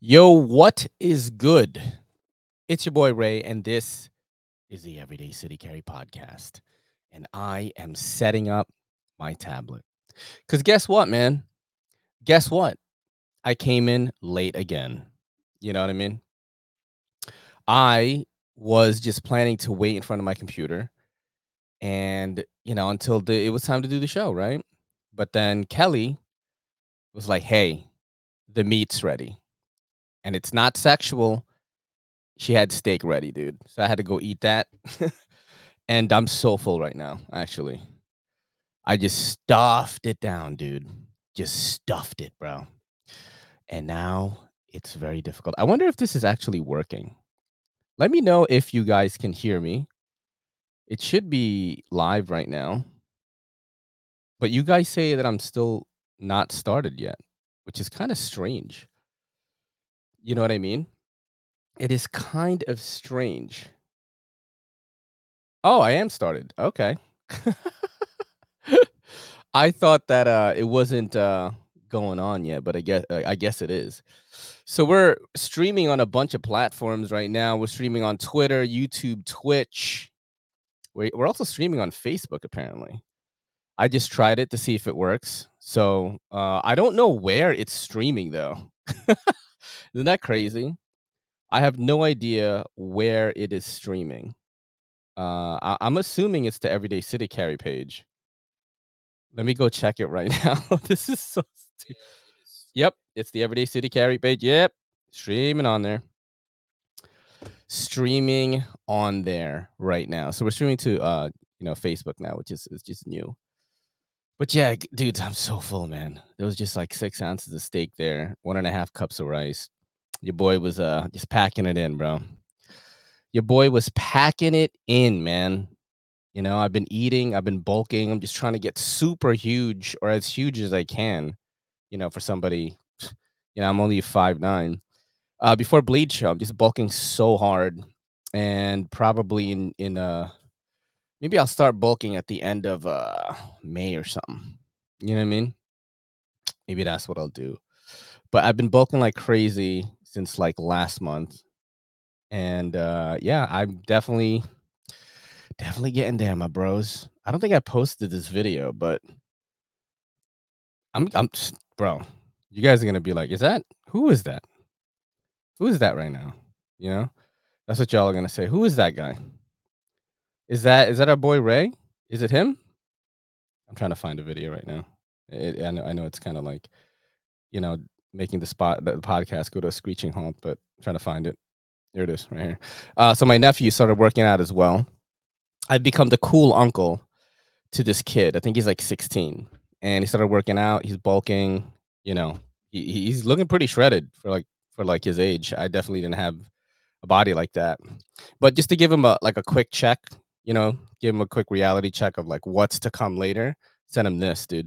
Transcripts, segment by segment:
Yo, what is good? It's your boy Ray, and this is the Everyday City Carry podcast. And I am setting up my tablet. Because guess what, man? Guess what? I came in late again. You know what I mean? I was just planning to wait in front of my computer and, until it was time to do the show, right? But then Kelly was like, hey, the meat's ready. And it's not sexual. She had steak ready, dude. So I had to go eat that. And I'm so full right now, actually. I just stuffed it down, dude. Just stuffed it, bro. And now it's very difficult. I wonder if this is actually working. Let me know if you guys can hear me. It should be live right now. But you guys say that I'm still not started yet, which is kind of strange. You know what I mean? It is kind of strange. Oh, I am started. Okay. I thought that it wasn't going on yet, but I guess it is. So we're streaming on a bunch of platforms right now. We're streaming on Twitter, YouTube, Twitch. We're also streaming on Facebook. Apparently, I just tried it to see if it works. So I don't know where it's streaming though. Isn't that crazy? I have no idea where it is streaming. I'm assuming it's the Everyday City Carry page. Let me go check it right now. This is so stupid. Yep, it's the Everyday City Carry page. Yep, streaming on there. Streaming on there right now. So we're streaming to Facebook now, which is just new. But yeah, dudes, I'm so full, man. There was just like 6 ounces of steak there, 1.5 cups of rice. Your boy was just packing it in, bro. Your boy was packing it in, man. I've been eating, I've been bulking. I'm just trying to get super huge or as huge as I can, for somebody. I'm only 5'9". Before Bleed Show, I'm just bulking so hard. And probably in maybe I'll start bulking at the end of May or something. You know what I mean? Maybe that's what I'll do. But I've been bulking like crazy since like last month. And yeah, I'm definitely getting there, my bros. I don't think I posted this video, but bro, you guys are gonna be like, is that who is that? Who is that right now? You know? That's what y'all are gonna say. Who is that guy? Is that our boy Ray? Is it him? I'm trying to find a video right now. I know it's kind of like, you know, making the podcast go to a screeching halt, but I'm trying to find it. Here it is, right here. So my nephew started working out as well. I've become the cool uncle to this kid. I think he's like 16, and he started working out. He's bulking. You know, he's looking pretty shredded for his age. I definitely didn't have a body like that. But just to give him a quick check, give him a quick reality check of like what's to come later. Send him this, dude.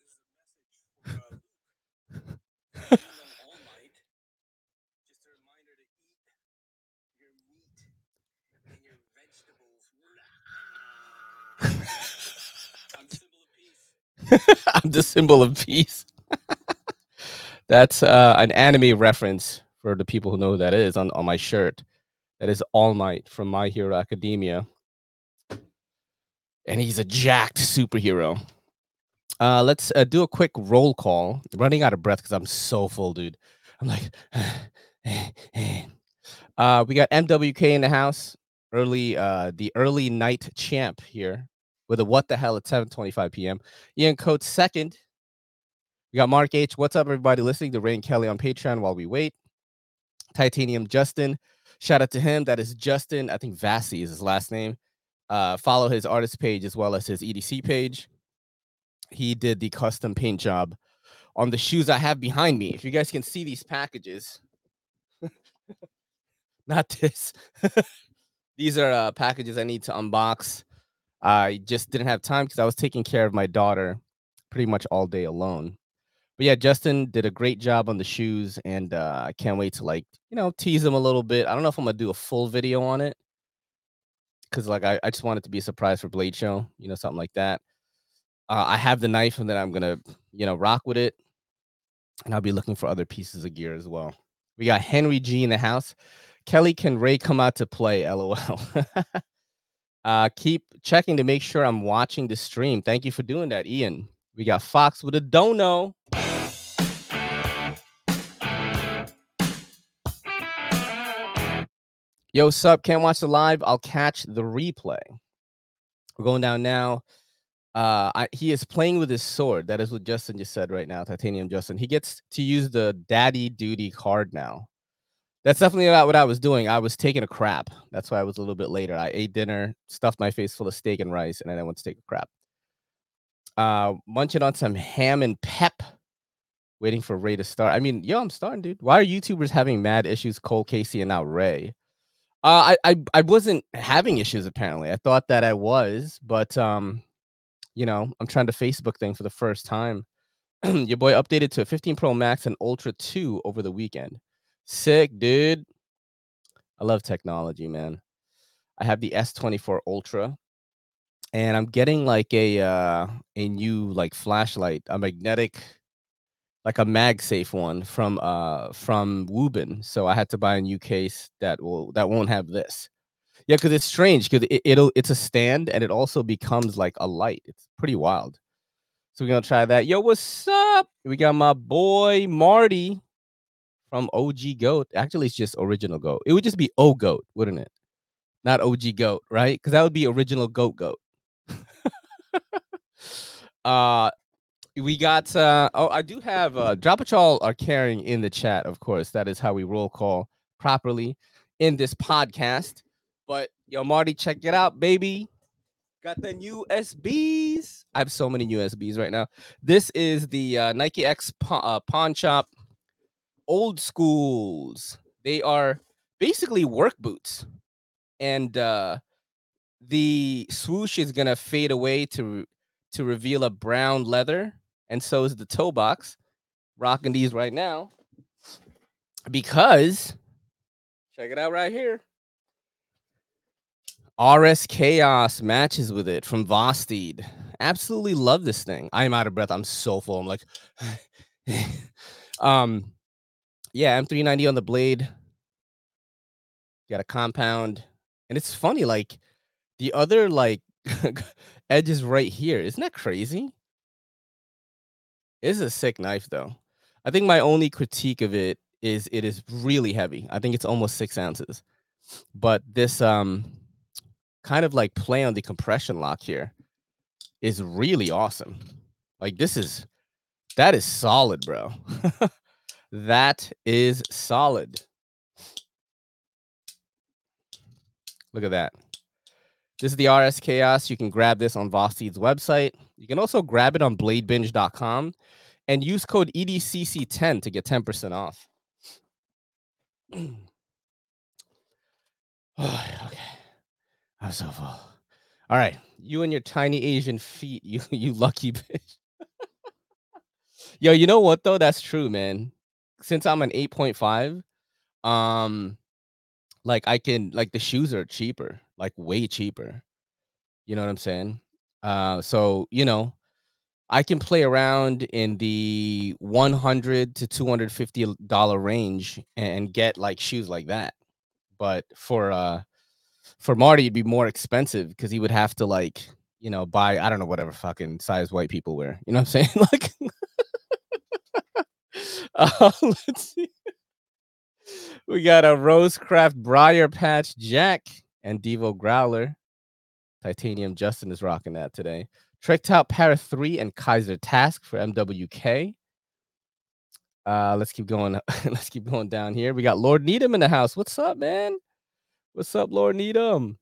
I'm the symbol of peace. That's an anime reference for the people who know who that is on my shirt. That is All Might from My Hero Academia. And he's a jacked superhero. Let's do a quick roll call. Running out of breath because I'm so full, dude. I'm like, we got MWK in the house. The early night champ here with a what the hell at 7:25 p.m. Ian Coates second. We got Mark H. What's up, everybody listening to Rain Kelly on Patreon while we wait. Titanium Justin. Shout out to him. That is Justin. I think Vassi is his last name. Follow his artist page as well as his EDC page. He did the custom paint job on the shoes I have behind me. If you guys can see these packages, not this. These are packages I need to unbox. I just didn't have time because I was taking care of my daughter pretty much all day alone. But yeah, Justin did a great job on the shoes, and I can't wait to tease him a little bit. I don't know if I'm gonna do a full video on it because I just want it to be a surprise for Blade Show, something like that. I have the knife, and then I'm gonna rock with it, and I'll be looking for other pieces of gear as well. We got Henry G in the house. Kelly, can Ray come out to play? LOL. Keep checking to make sure I'm watching the stream. Thank you for doing that, Ian. We got Fox with a dono. Yo, sup? Can't watch the live. I'll catch the replay. We're going down now. He is playing with his sword. That is what Justin just said right now. Titanium Justin. He gets to use the daddy duty card now. That's definitely not what I was doing. I was taking a crap. That's why I was a little bit later. I ate dinner, stuffed my face full of steak and rice, and then I went to take a crap. Munching on some ham and pep. Waiting for Ray to start. I mean, yo, I'm starting, dude. Why are YouTubers having mad issues? Cole, Casey, and now Ray. I wasn't having issues apparently. I thought that I was, but you know, I'm trying to Facebook thing for the first time. Your boy updated to a 15 Pro Max and Ultra 2 over the weekend. Sick, dude. I love technology, man. I have the S24 Ultra, and I'm getting like a new like flashlight, a magnetic, like a MagSafe one from Woobin. So I had to buy a new case that won't have this. Yeah, because it's strange because it's a stand and it also becomes like a light. It's pretty wild. So we're gonna try that. Yo, what's up? We got my boy Marty from OG Goat. Actually, it's just original Goat. It would just be O Goat, wouldn't it? Not OG Goat, right? Because that would be original Goat. uh we got I do have drop what y'all are carrying in the chat, of course. That is how we roll call properly in this podcast. But yo, Marty, check it out, baby. Got the USBs. I have so many USBs right now. This is the Nike X pawn shop old schools. They are basically work boots. And the swoosh is gonna fade away to reveal a brown leather, and so is the toe box. Rocking these right now because check it out right here. RS Chaos matches with it from Vosteed. Absolutely love this thing. I am out of breath. I'm so full. I'm like, yeah, M390 on the blade. Got a compound, and it's funny. Like the other like edge is right here. Isn't that crazy? It's a sick knife though. I think my only critique of it is really heavy. I think it's almost 6 ounces. But this kind of like play on the compression lock here is really awesome. Like that is solid, bro. That is solid. Look at that. This is the RS Chaos. You can grab this on Vosteed's website. You can also grab it on bladebinge.com and use code EDCC10 to get 10% off. Okay. I'm so full. All right. You and your tiny Asian feet, you lucky bitch. Yo, you know what though? That's true, man. Since I'm an 8.5, like I can like the shoes are cheaper, like way cheaper. You know what I'm saying? So you know, I can play around in the $100 to $250 range and get like shoes like that. But for Marty, it'd be more expensive because he would have to like, you know, buy I don't know whatever fucking size white people wear. You know what I'm saying? Like, let's see. We got a Rosecraft Briar Patch Jack and Devo Growler. Titanium Justin is rocking that today. Tricked Out Para 3 and Kaiser Task for MWK. Let's keep going. Let's keep going down here. We got Lord Needham in the house. What's up, man? What's up, Lord Needham?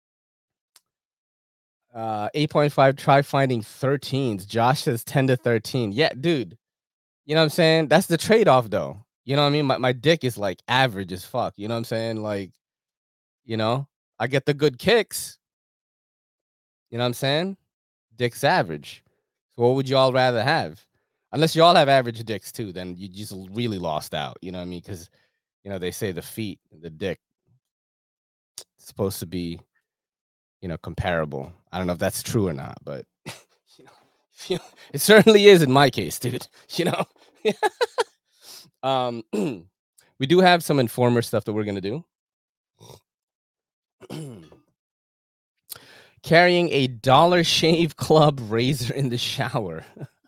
8.5. Try finding 13s. Josh says 10 to 13. Yeah, dude. You know what I'm saying? That's the trade-off, though. You know what I mean? My dick is like average as fuck. You know what I'm saying? Like, you know, I get the good kicks. You know what I'm saying? Dick's average. So what would y'all rather have? Unless y'all have average dicks too, then you just really lost out. You know what I mean? Because you know they say the feet, the dick, it's supposed to be, you know, comparable. I don't know if that's true or not, but you know, it certainly is in my case, dude. You know. We do have some Informer stuff that we're gonna do. Carrying a Dollar Shave Club razor in the shower.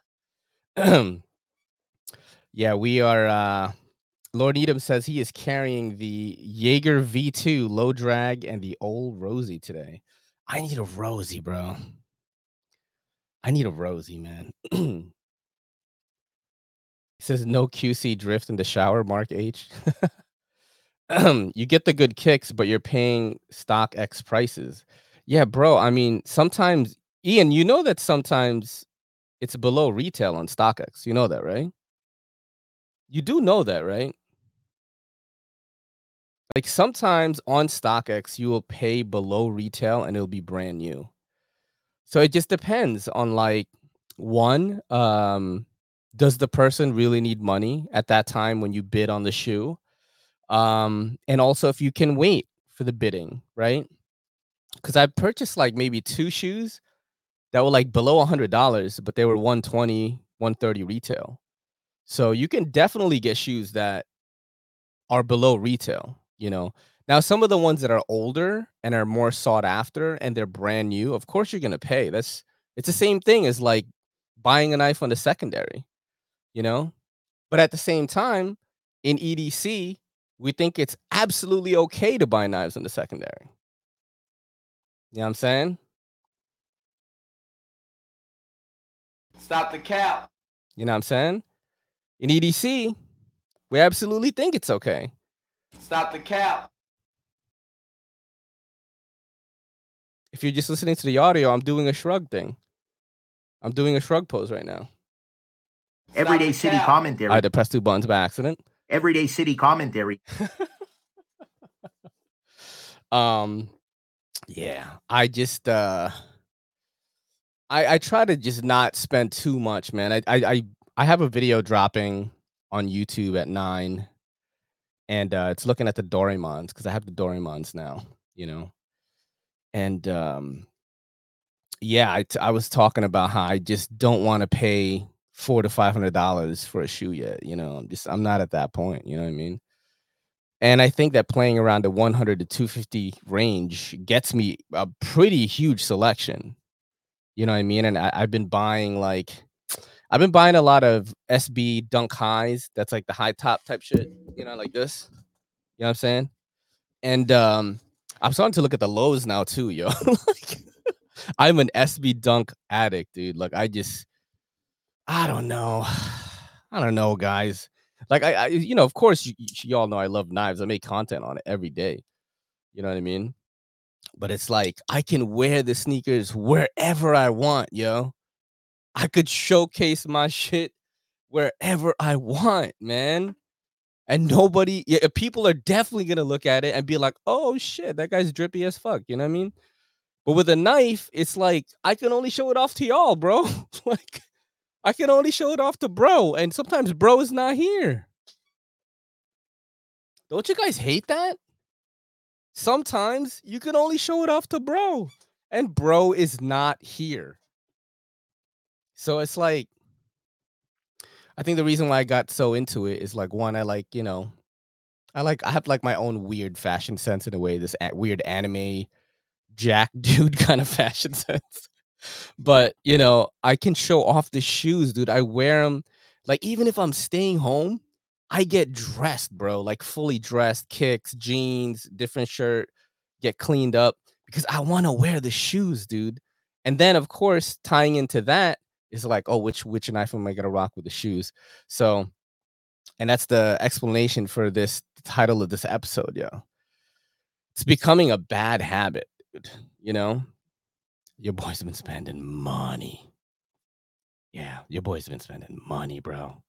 Yeah, we are. Lord Edom says he is carrying the Jaeger V2 low drag and the old Rosie today. I need a Rosie, bro. I need a Rosie, man. He says no QC drift in the shower, Mark H. You get the good kicks, but you're paying stock X prices. Yeah, bro. I mean, sometimes, Ian, you know that sometimes it's below retail on StockX. You know that, right? You do know that, right? Like sometimes on StockX, you will pay below retail and it'll be brand new. So it just depends on like one, does the person really need money at that time when you bid on the shoe? And also if you can wait for the bidding, right? Because I purchased like maybe two shoes that were like below $100, but they were 120, 130 retail. So you can definitely get shoes that are below retail, you know. Now, some of the ones that are older and are more sought after and they're brand new, of course you're gonna pay. It's the same thing as like buying a knife on the secondary, you know. But at the same time, in EDC, we think it's absolutely okay to buy knives on the secondary. You know what I'm saying? Stop the cap. You know what I'm saying? In EDC, we absolutely think it's okay. Stop the cap. If you're just listening to the audio, I'm doing a shrug thing. I'm doing a shrug pose right now. Everyday City Commentary. I had to press two buttons by accident. Everyday City Commentary. Yeah, I just I try to just not spend too much, man. I have a video dropping on YouTube at 9, and it's looking at the Doraemons because I have the Doraemons now, you know. And yeah, I was talking about how I just don't want to pay $400 to $500 for a shoe yet, you know. I'm not at that point, you know what I mean? And I think that playing around the 100 to 250 range gets me a pretty huge selection. You know what I mean? And I've been buying a lot of SB Dunk Highs. That's like the high top type shit, you know, like this. You know what I'm saying? And I'm starting to look at the lows now too, yo. Like I'm an SB Dunk addict, dude. Like I don't know. I don't know, guys. Like you know, of course you all know I love knives. I make content on it every day. You know what I mean? But it's like I can wear the sneakers wherever I want, yo. I could showcase my shit wherever I want, man. And nobody, yeah, people are definitely gonna look at it and be like, "Oh shit, that guy's drippy as fuck." You know what I mean? But with a knife, it's like I can only show it off to y'all, bro. Like I can only show it off to bro, and sometimes bro is not here. Don't you guys hate that? Sometimes you can only show it off to bro, and bro is not here. So it's like I think the reason why I got so into it is like one, I like, you know, I have like my own weird fashion sense in a way, this weird anime jack dude kind of fashion sense. But, you know, I can show off the shoes, dude. I wear them like even if I'm staying home, I get dressed, bro, like fully dressed, kicks, jeans, different shirt, get cleaned up because I want to wear the shoes, dude. And then of course, tying into that is like, oh, which knife am I gonna rock with the shoes? So, and that's the explanation for this title of this episode, yo. It's becoming a bad habit, dude. You know, your boy's been spending money. Yeah, your boy's been spending money, bro.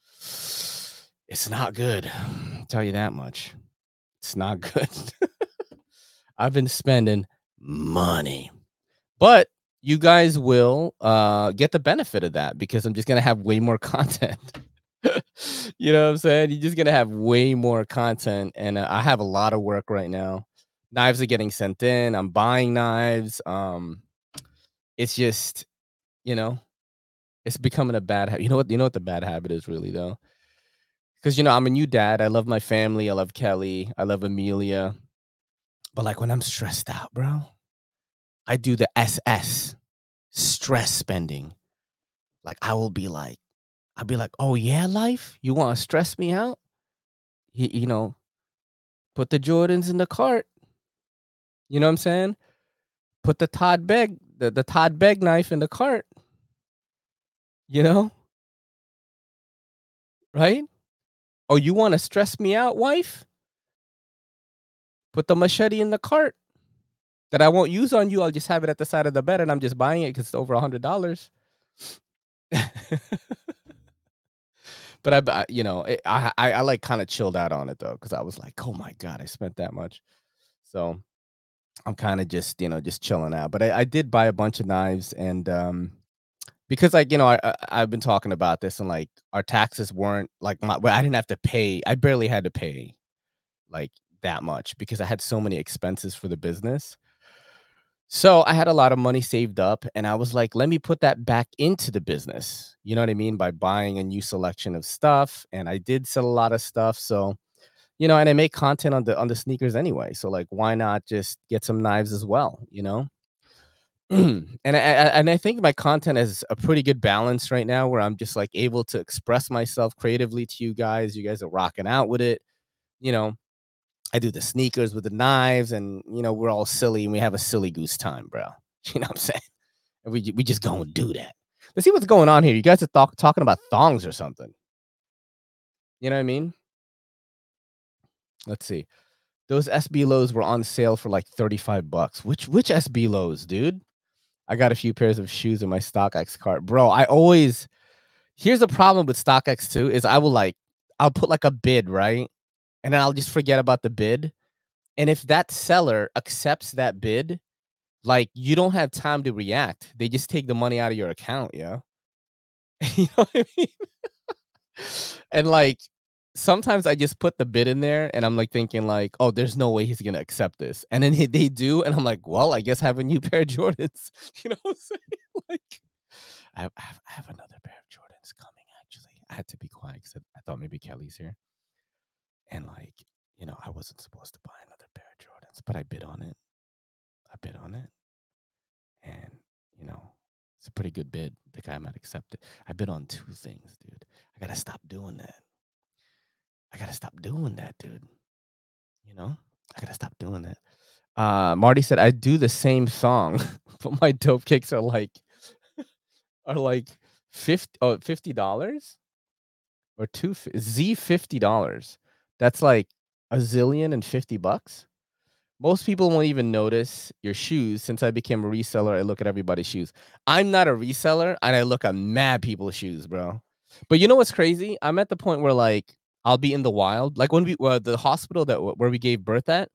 It's not good. I'll tell you that much. It's not good. I've been spending money. But you guys will get the benefit of that because I'm just gonna have way more content. You know what I'm saying? You're just gonna have way more content, and I have a lot of work right now. Knives are getting sent in. I'm buying knives. It's just, you know, it's becoming a bad habit. You know what? You know what the bad habit is really though, Because, I'm a new dad. I love my family. I love Kelly. I love Amelia. But like when I'm stressed out, bro, I do the SS, stress spending. Like I'll be like, oh yeah, life? You want to stress me out? Put the Jordans in the cart. You know what I'm saying? Put the the Todd Begg knife in the cart. You know? Right? Oh, you want to stress me out, wife? Put the machete in the cart that I won't use on you. I'll just have it at the side of the bed and I'm just buying it because it's over $100. But I like kind of chilled out on it though, because I was like, oh my God, I spent that much. So I'm kind of just chilling out. But I did buy a bunch of knives and because like, I've been talking about this and like our taxes weren't like I didn't have to pay. I barely had to pay like that much because I had so many expenses for the business. So I had a lot of money saved up and I was like, let me put that back into the business. You know what I mean? By buying a new selection of stuff. And I did sell a lot of stuff. So, and I make content on the sneakers anyway. So like, why not just get some knives as well, and I think my content is a pretty good balance right now where I'm just like able to express myself creatively to you guys. You guys are rocking out with it. You know, I do the sneakers with the knives and, we're all silly and we have a silly goose time, bro. You know what I'm saying? And we just go and do that. Let's see what's going on here. You guys are talking about thongs or something. You know what I mean? Let's see. Those SB lows were on sale for like $35. Which SB lows, dude? I got a few pairs of shoes in my StockX cart. Bro, here's the problem with StockX too, is I'll put like a bid, right? And then I'll just forget about the bid. And if that seller accepts that bid, like you don't have time to react. They just take the money out of your account, yeah. You know what I mean? And like sometimes I just put the bid in there and I'm like thinking like, oh, there's no way he's gonna accept this. And then they do, and I'm like, well, I guess I have a new pair of Jordans. You know what I'm saying? Like I have another pair of Jordans coming, actually. I had to be quiet because I thought maybe Kelly's here. And like, I wasn't supposed to buy another pair of Jordans, but I bid on it. And it's a pretty good bid. The guy might accept it. I bid on 2 things, dude. I gotta stop doing that. Dude. I gotta stop doing that. Marty said I do the same song, but my dope kicks are like $50 or $50. That's like a zillion and $50. Most people won't even notice your shoes. Since I became a reseller, I look at everybody's shoes. I'm not a reseller, and I look at mad people's shoes, bro. But you know what's crazy? I'm at the point where like I'll be in the wild, like when the hospital where we gave birth at,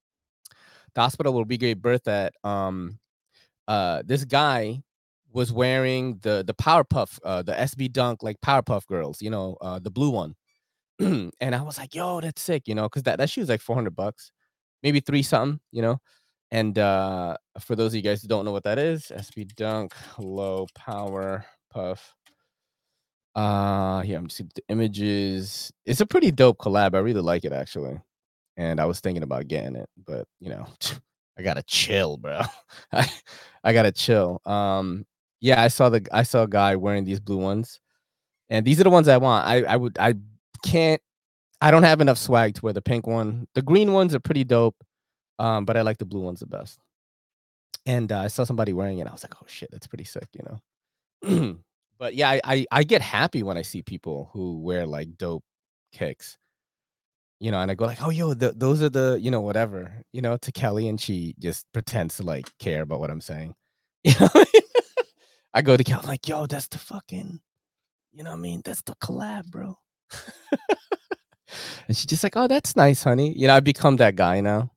this guy was wearing the Powerpuff, the SB Dunk like Powerpuff Girls, the blue one, and I was like, yo, that's sick, because that shoe is like $400, maybe 3 something, And for those of you guys who don't know what that is, SB Dunk Low Power Puff. Here, I'm seeing the images. It's a pretty dope collab. I really like it, actually. And I was thinking about getting it, but I gotta chill, bro. I gotta chill. Yeah, I saw a guy wearing these blue ones, and these are the ones I want. I can't. I don't have enough swag to wear the pink one. The green ones are pretty dope, but I like the blue ones the best. And I saw somebody wearing it. I was like, oh shit, that's pretty sick, But yeah, I get happy when I see people who wear like dope kicks, and I go like, oh yo, those are the whatever, to Kelly, and she just pretends to like care about what I'm saying. You know what I mean? I go to Kelly like, yo, that's the fucking, you know what I mean? That's the collab, bro. And she's just like, oh, that's nice, honey. I become that guy now.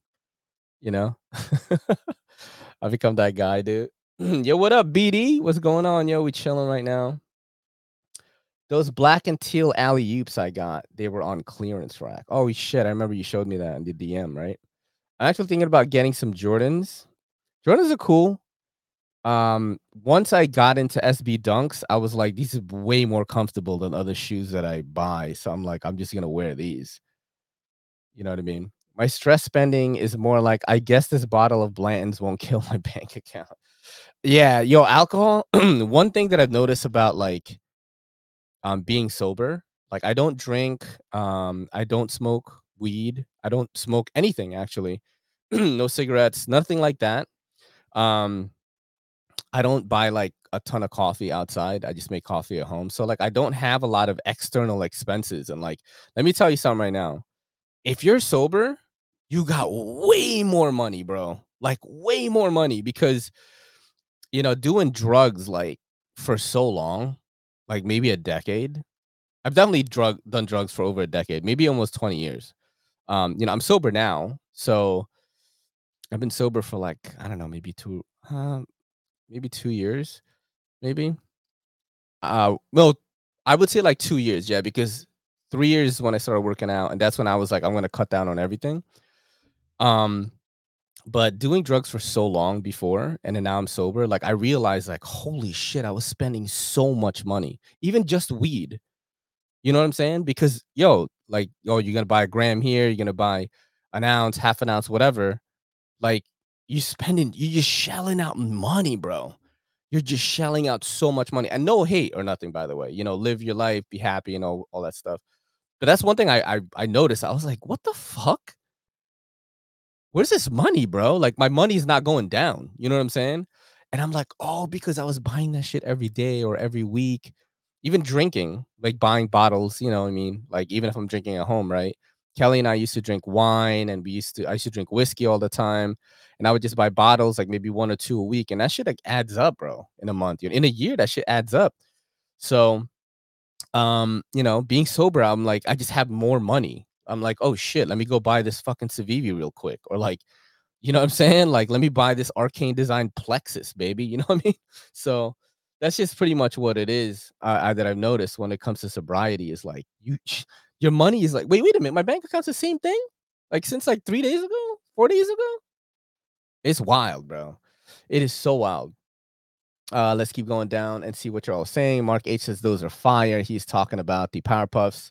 I become that guy, dude. Yo, what up, BD? What's going on, yo? We chilling right now. Those black and teal alley oops I got, they were on clearance rack. Oh shit, I remember you showed me that in the DM, right? I'm actually thinking about getting some Jordans. Jordans are cool. Once I got into SB Dunks, I was like, these are way more comfortable than other shoes that I buy. So I'm like, I'm just gonna wear these. You know what I mean? My stress spending is more like, I guess this bottle of Blanton's won't kill my bank account. Yeah, yo, alcohol. One thing that I've noticed about like being sober, like I don't drink, I don't smoke weed, I don't smoke anything actually. No cigarettes, nothing like that. Um, I don't buy like a ton of coffee outside. I just make coffee at home. So like I don't have a lot of external expenses. And like, let me tell you something right now. If you're sober, you got way more money, bro. Like way more money because doing drugs like for so long, like maybe a decade. I've definitely done drugs for over a decade, maybe almost 20 years. I'm sober now. So I've been sober for like, I don't know, maybe 2 years, maybe. Well, I would say like 2 years, yeah, because 3 years is when I started working out, and that's when I was like, I'm gonna cut down on everything. Um, but doing drugs for so long before, and then now I'm sober, like I realized, like, holy shit, I was spending so much money, even just weed. You know what I'm saying? Because like, you're gonna buy a gram here, you're gonna buy an ounce, half an ounce, whatever. Like, you're just shelling out money, bro. You're just shelling out so much money, and no hate or nothing, by the way. Live your life, be happy, and all that stuff. But that's one thing I noticed. I was like, "What the fuck? Where's this money, bro? Like, my money's not going down." You know what I'm saying? And I'm like, "Oh, because I was buying that shit every day or every week." Even drinking, like buying bottles, you know what I mean? Like, even if I'm drinking at home, right? Kelly and I used to drink wine, and I used to drink whiskey all the time, and I would just buy bottles, like maybe 1 or 2 a week, and that shit, like, adds up, bro, in a month. In a year, that shit adds up. So, being sober, I'm like, I just have more money. I'm like, "Oh, shit, let me go buy this fucking Civivi real quick," or like, you know what I'm saying? Like, let me buy this Arcane Design Plexus, baby. You know what I mean? So that's just pretty much what it is that I've noticed when it comes to sobriety is like your money is like, wait a minute, my bank account's the same thing? Like since like 3 days ago, 4 days ago? It's wild, bro. It is so wild. Let's keep going down and see what you're all saying. Mark H says those are fire. He's talking about the Power Puffs.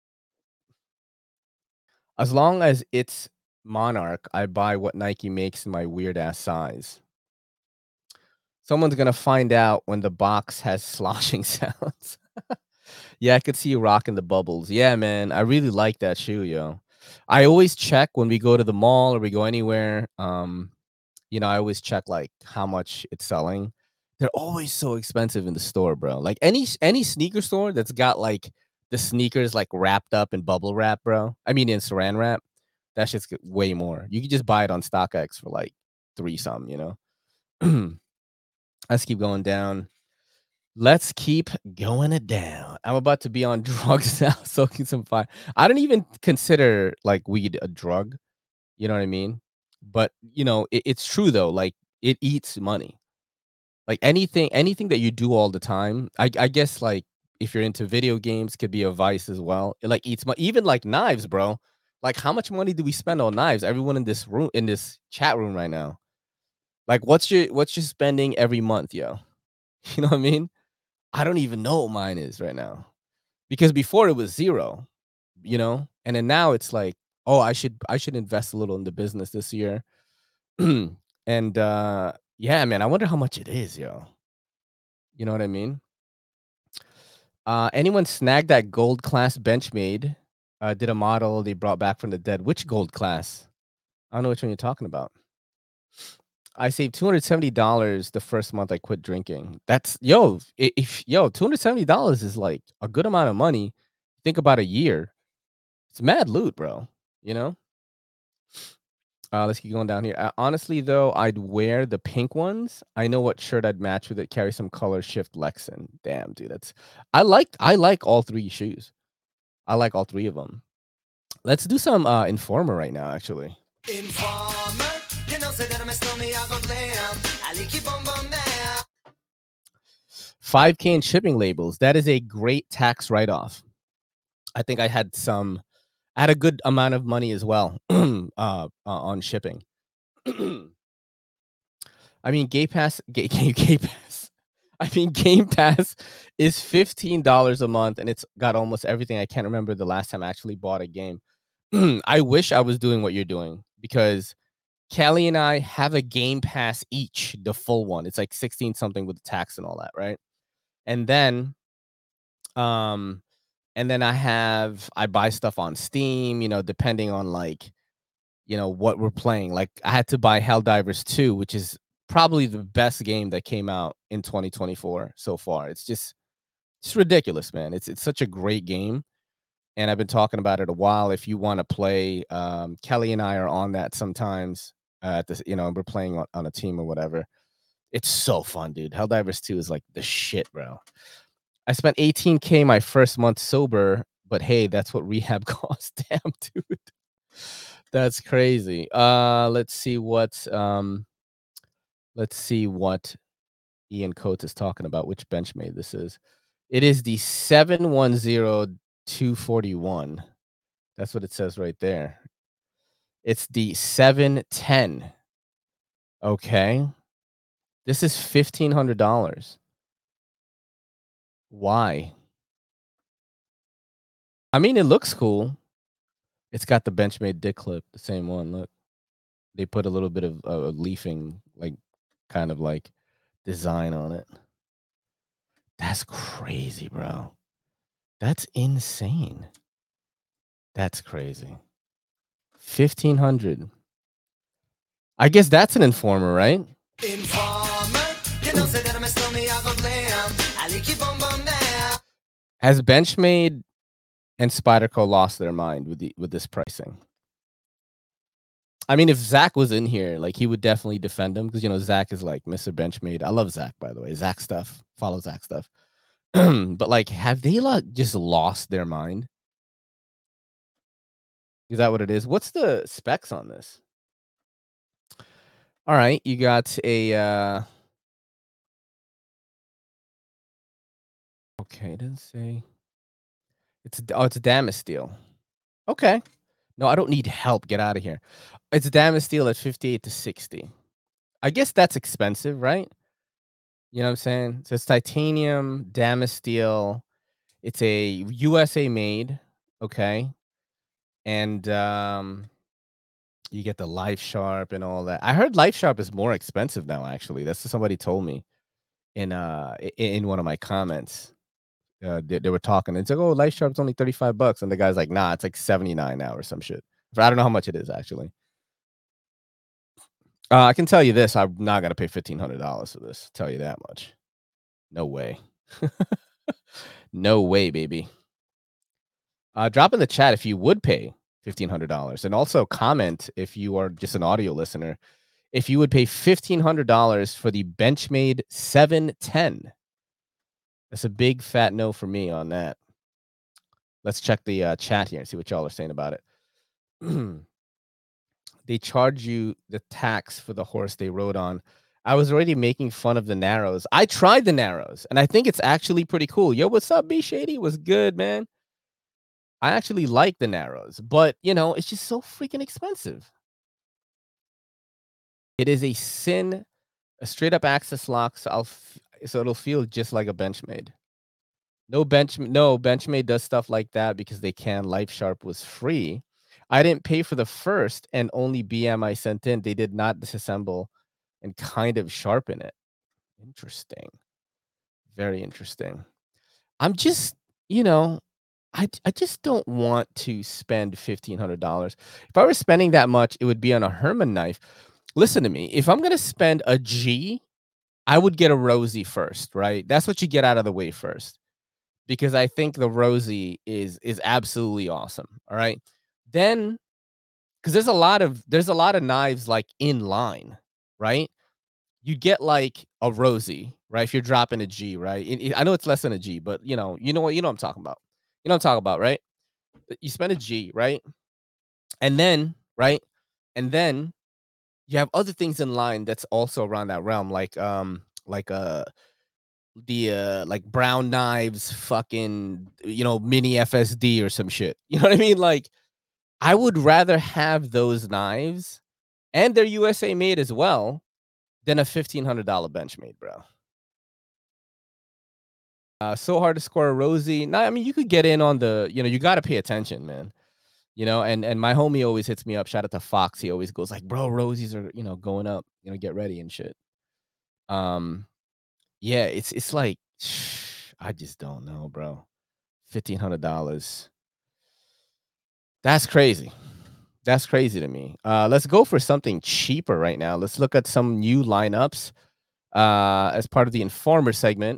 As long as it's Monarch, I buy what Nike makes in my weird ass size. Someone's gonna find out when the box has sloshing sounds. Yeah, I could see you rocking the bubbles. Yeah, man, I really like that shoe, yo. I always check when we go to the mall or we go anywhere. I always check like how much it's selling. They're always so expensive in the store, bro. Like any sneaker store that's got like the sneakers like wrapped up in bubble wrap, bro. I mean in saran wrap. That shit's way more. You can just buy it on StockX for like 3 something. Let's keep going down. Let's keep going it down. I'm about to be on drugs now, soaking some fire. I don't even consider like weed a drug. You know what I mean? But it's true though. Like it eats money. Like anything that you do all the time. I guess like if you're into video games, could be a vice as well. It like eats money. Even like knives, bro. Like how much money do we spend on knives? Everyone in this room, in this chat room right now. Like what's your spending every month, yo? You know what I mean? I don't even know what mine is right now because before it was 0, and then now it's like, oh, I should invest a little in the business this year. And yeah, man, I wonder how much it is, yo. You know what I mean? Anyone snagged that gold class Benchmade? Did a model they brought back from the dead. Which gold class? I don't know which one you're talking about. I saved $270 the first month I quit drinking. That's if $270 is like a good amount of money. Think about a year. It's mad loot, bro. You know? Let's keep going down here. Honestly, though, I'd wear the pink ones. I know what shirt I'd match with it. Carry some color shift Lexin. Damn, dude, I like all 3 shoes. I like all 3 of them. Let's do some Informer right now, actually. Informer, you know, say that I'm a snowman, I go play 'em. I keep on 5K in shipping labels. That is a great tax write-off. I think I had a good amount of money as well on shipping. I mean, Game Pass. Game Pass. I mean, Game Pass is $15 a month, and it's got almost everything. I can't remember the last time I actually bought a game. I wish I was doing what you're doing because Kelly and I have a Game Pass each, the full one. It's like 16 something with the tax and all that, right? And then, I buy stuff on Steam, depending on like, what we're playing. Like I had to buy Helldivers 2, which is probably the best game that came out in 2024 so far. It's ridiculous, man. It's such a great game. And I've been talking about it a while. If you want to play, Kelly and I are on that sometimes. At this, we're playing on a team or whatever. It's so fun, dude. Helldivers 2 is like the shit, bro. I spent $18K my first month sober, but hey, that's what rehab costs. Damn, dude. That's crazy. Let's see what Ian Coates is talking about, which Benchmade this is. It is the 710241. That's what it says right there. It's the 710. Okay. This is $1,500. Why? I mean, it looks cool. It's got the Benchmade dick clip, the same one. Look, they put a little bit of leafing, like kind of like design on it. That's crazy, bro. That's insane. That's crazy. 1,500. I guess that's an informer, right? Has Benchmade and Spyderco lost their mind with this pricing? I mean, if Zach was in here, like he would definitely defend him because Zach is like Mr. Benchmade. I love Zach, by the way. Zach stuff. Follow Zach stuff. But like, have they just lost their mind? Is that what it is? What's the specs on this? All right, you got a okay, it doesn't say. It's Damascene steel. Okay. No, I don't need help. Get out of here. It's Damascene steel at 58 to 60. I guess that's expensive, right? You know what I'm saying? So it's titanium, Damascene steel. It's a USA made, okay? And you get the Life Sharp and all that. I heard Life Sharp is more expensive now, actually. That's what somebody told me in one of my comments. They were talking. It's like, oh, Life Sharp's only $35, and the guy's like, nah, it's like 79 now or some shit. But I don't know how much it is actually. I can tell you this: I'm not gonna pay $1,500 for this. Tell you that much. No way. No way, baby. Drop in the chat if you would pay $1,500, and also comment if you are just an audio listener. If you would pay $1,500 for the Benchmade 710. That's a big fat no for me on that. Let's check the chat here and see what y'all are saying about it. They charge you the tax for the horse they rode on. I was already making fun of the Narrows. I tried the Narrows, and I think it's actually pretty cool. Yo, what's up, B Shady? What's good, man? I actually like the Narrows, but, it's just so freaking expensive. It is a straight-up access lock, so it'll feel just like a Benchmade. No, Benchmade does stuff like that because they can. Life Sharp was free. I didn't pay for the first and only BM I sent in. They did not disassemble and kind of sharpen it. Interesting. Very interesting. I'm just, I just don't want to spend $1,500. If I were spending that much, it would be on a Herman knife. Listen to me. If I'm going to spend a G, I would get a Rosie first, right? That's what you get out of the way first. Because I think the Rosie is absolutely awesome. All right. Then, because there's a lot of knives like in line, right? You get like a Rosie, right? If you're dropping a G, right? I know it's less than a G, but you know what I'm talking about. You know what I'm talking about, right? You spend a G, right? And then, right? And then you have other things in line that's also around that realm, like like brown knives, fucking, mini FSD or some shit. You know what I mean? Like, I would rather have those knives, and they're USA made as well, than a $1,500 Benchmade, bro. So hard to score a Rosie. No, I mean, you could get in on the, you got to pay attention, man. And my homie always hits me up. Shout out to Fox. He always goes like, bro, Rosies are, going up, get ready and shit. Yeah, it's like, I just don't know, bro. $1,500. That's crazy. That's crazy to me. Let's go for something cheaper right now. Let's look at some new lineups as part of the Informer segment.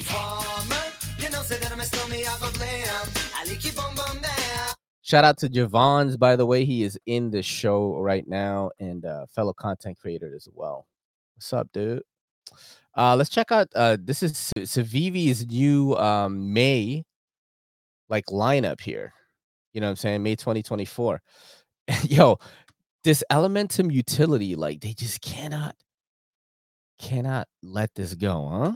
Shout out to Javon's, by the way. He is in the show right now and fellow content creator as well. What's up, dude? Let's check out. This is Civivi's new May lineup here. You know what I'm saying? May 2024. Yo, this Elementum utility, they just cannot let this go, huh?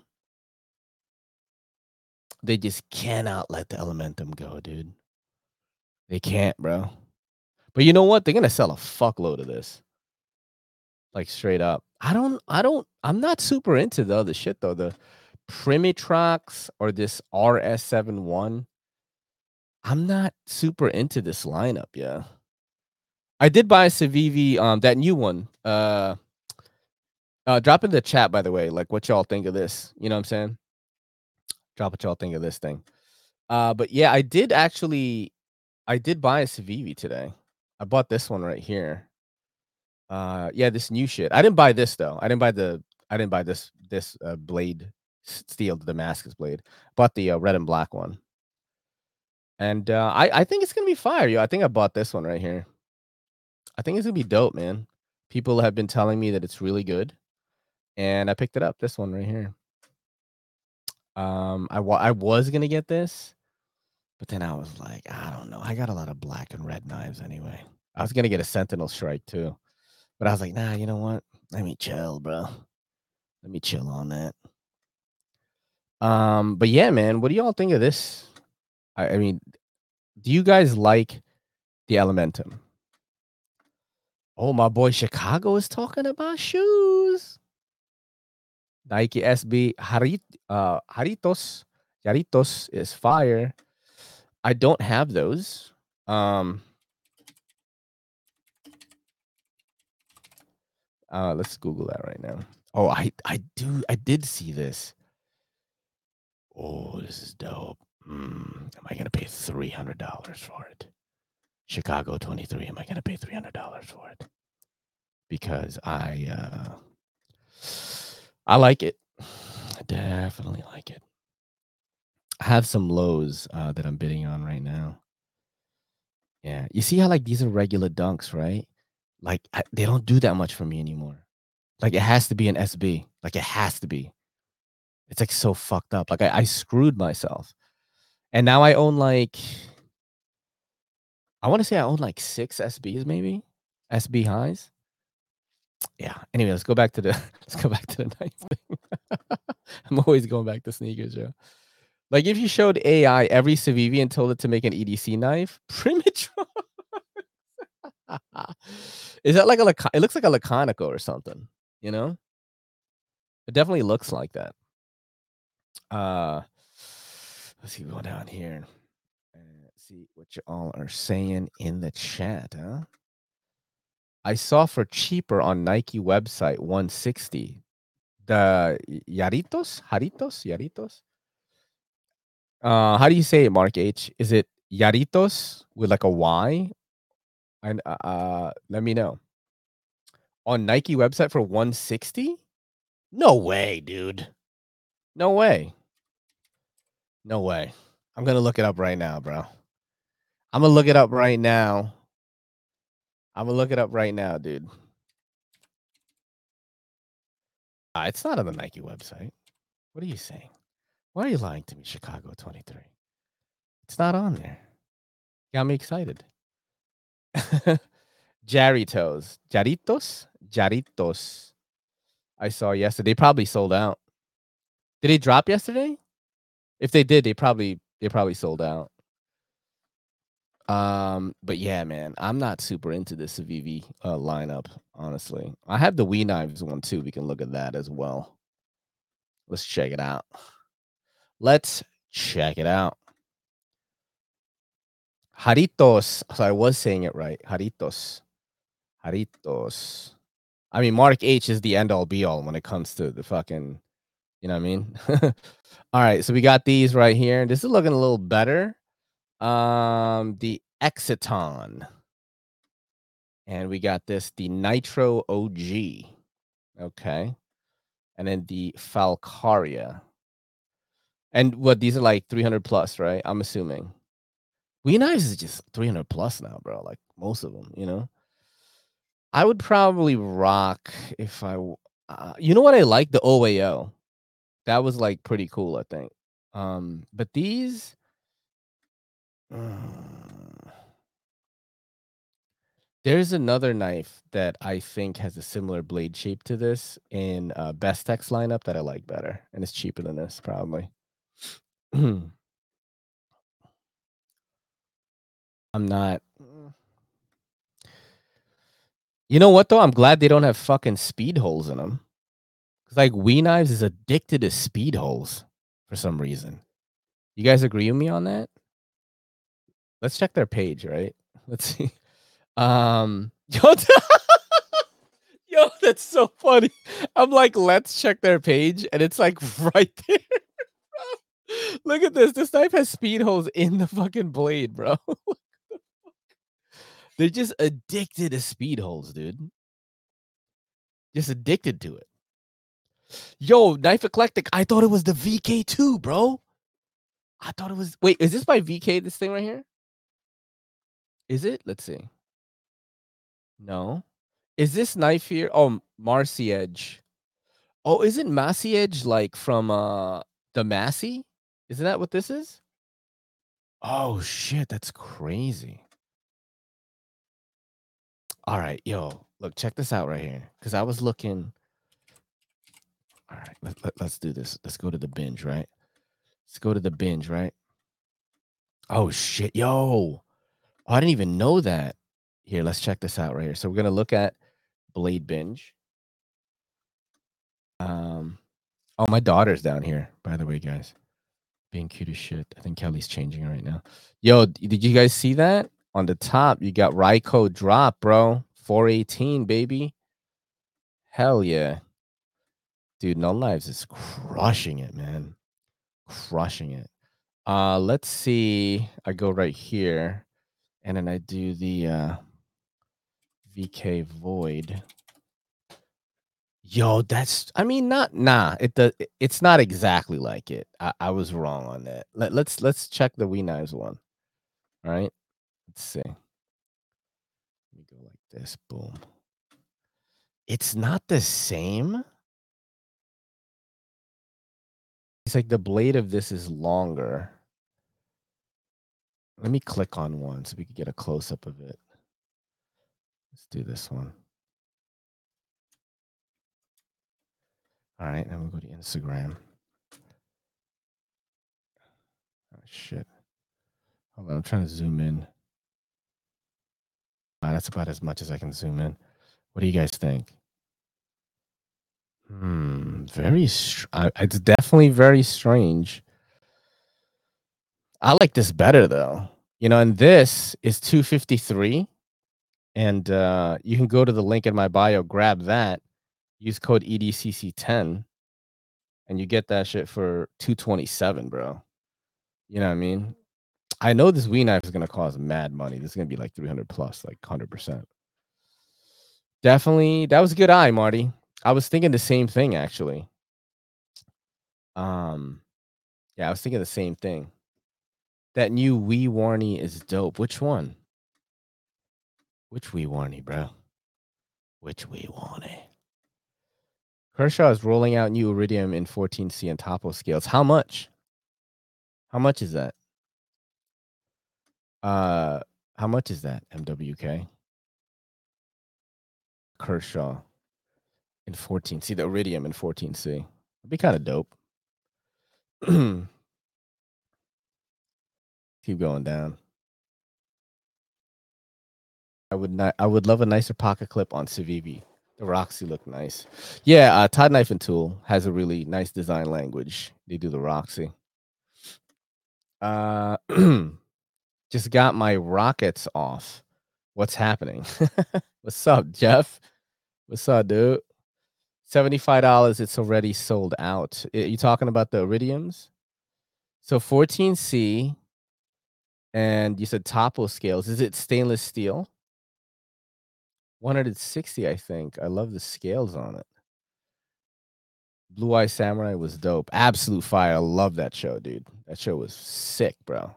They just cannot let the Elementum go, dude. They can't, bro. But you know what? They're gonna sell a fuckload of this. Straight up. I'm not super into the other shit though. The Primitrox or this RS71. I'm not super into this lineup, yeah. I did buy a Civivi, that new one. Drop in the chat, by the way, what y'all think of this. You know what I'm saying? Drop what y'all think of this thing. But yeah, I did buy a Civivi today. I bought this one right here. Yeah, this new shit. I didn't buy this though. I didn't buy this blade, steel Damascus blade. Bought the red and black one. And I think it's gonna be fire, yo. I think I bought this one right here. I think it's gonna be dope, man. People have been telling me that it's really good, and I picked it up. This one right here. I was gonna get this, but then I was like, I don't know. I got a lot of black and red knives anyway. I was gonna get a Sentinel Strike too, but I was like, nah. You know what? Let me chill, bro. Let me chill on that. But yeah, man. What do y'all think of this? I mean, do you guys like the Elementum? Oh, my boy Chicago is talking about shoes. Nike SB Jarritos is fire. I don't have those. Let's Google that right now. Oh, I did see this. Oh, this is dope. Am I gonna pay $300 for it? Chicago 23. Am I gonna pay $300 for it? Because I like it. I definitely like it. I have some lows that I'm bidding on right now. Yeah, you see how these are regular dunks, right? They don't do that much for me anymore. It has to be an SB. It has to be. It's so fucked up. I screwed myself, and now I own I want to say I own 6 SBs, maybe SB highs. Yeah. Anyway, let's go back to the knife thing. I'm always going back to sneakers, yo. If you showed AI every Civivi and told it to make an EDC knife, Primitron. Is that it looks like a Laconico or something, you know? It definitely looks like that. Let's see, go down here and see what you all are saying in the chat, huh? I saw for cheaper on Nike website 160. The Jarritos? How do you say it, Mark H? Is it Jarritos with a Y? And let me know. On Nike website for 160? No way, dude. No way. No way. I'm gonna look it up right now, bro. I'm gonna look it up right now. Dude. It's not on the Nike website. What are you saying? Why are you lying to me, Chicago 23? It's not on there. Got me excited. Jarritos. I saw yesterday. They probably sold out. Did they drop yesterday? If they did, they probably sold out. But yeah, man, I'm not super into this VV lineup, honestly. I have the Wii Knives one too. We can look at that as well. Let's check it out. Let's check it out. Jarritos. So I was saying it right. Jarritos. Jarritos. I mean, Mark H is the end all be all when it comes to the fucking, you know what I mean? All right, so we got these right here. This is looking a little better. The Exiton. And we got this, the Nitro OG. Okay. And then the Falcaria. And what, these are like 300 plus, right? I'm assuming. Wii Knives is just 300 plus now, bro. Like most of them, you know? I would probably rock if I, you know what I like? The OAO. That was like pretty cool, I think. But these, there's another knife that I think has a similar blade shape to this in Bestex lineup that I like better, and it's cheaper than this probably. I'm not. You know what though? I'm glad they don't have fucking speed holes in them. Cause like Wii Knives is addicted to speed holes for some reason. You guys agree with me on that? Let's check their page, right? Let's see. Yo, yo, that's so funny. I'm like, let's check their page, and it's like right there. Look at this. This knife has speed holes in the fucking blade, bro. They're just addicted to speed holes, dude. Just addicted to it. Yo, Knife Eclectic. I thought it was the VK2, bro. I thought it was. Wait, is this by VK, this thing right here? Is it? Let's see. No. Is this knife here? Oh, Marcy Edge. Oh, isn't Massey Edge like from the Massey? Isn't that what this is? Oh shit, that's crazy. All right, yo, look, check this out right here. Cause I was looking. All right, let's do this. Let's go to the binge, right? Let's go to the binge, right? Oh shit, yo. Oh, I didn't even know that. Here, let's check this out right here. So we're gonna look at Blade Binge. Oh, my daughter's down here, by the way, guys. Being cute as shit. I think Kelly's changing right now. Yo, did you guys see that? On the top, you got Ryko drop, bro. 418, baby. Hell yeah. Dude, Null Knives is crushing it, man. Crushing it. Let's see. I go right here, and then I do the VK Void. Yo, that's, I mean, it's not exactly like it. I was wrong on that. Let's check the Wii Knives one. All right. Let's see. Let me go like this. Boom. It's not the same. It's like the blade of this is longer. Let me click on one so we can get a close up of it. Let's do this one. All right, and we'll go to Instagram. Oh shit. Hold on, I'm trying to zoom in. That's about as much as I can zoom in. What do you guys think? It's definitely very strange. I like this better though. You know, and this is 253. And you can go to the link in my bio, grab that, use code EDCC10, and you get that shit for 227, bro. You know what I mean? I know this Wii knife is gonna cost mad money. This is gonna be like 300 plus, like 100%. Definitely, that was a good eye, Marty. I was thinking the same thing actually. Yeah, I was thinking the same thing. That new Wii Warney is dope. Which one? Which Wii Warney, bro? Which Wii Warney? Kershaw is rolling out new Iridium in 14C and topo scales. How much? How much is that? How much is that, MWK? Kershaw in 14C, the Iridium in 14C. It'd be kind of dope. Keep going down. I would love a nicer pocket clip on Civivi. The Roxy look nice. Yeah, Todd Knife and Tool has a really nice design language. They do the Roxy. Just got my rockets off. What's happening? What's up, Jeff? What's up, dude? $75. It's already sold out. You talking about the iridiums? So 14C, and you said topo scales. Is it stainless steel? 160, I think. I love the scales on it. Blue Eye Samurai was dope. Absolute fire. I love that show, dude. That show was sick, bro.